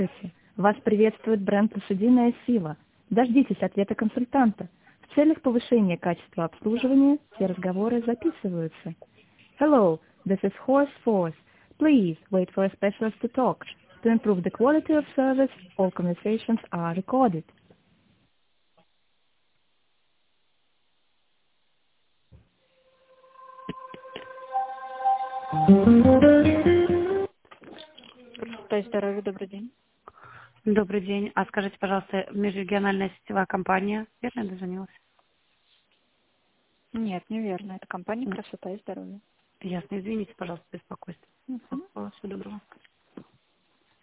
Вас приветствует бренд «Лошадиная сила». Дождитесь ответа консультанта. В целях повышения качества обслуживания все разговоры записываются. Hello, this is Horse Force. Please wait for a specialist to talk. To improve the quality of service, all conversations are recorded. Дай здоровья, добрый день. Добрый день. А скажите, пожалуйста, межрегиональная сетевая компания, верно я дозвонилась? Нет, неверно. Это компания «Красота и здоровье». Ясно. Извините, пожалуйста, беспокойство. Мгм. Всего доброго.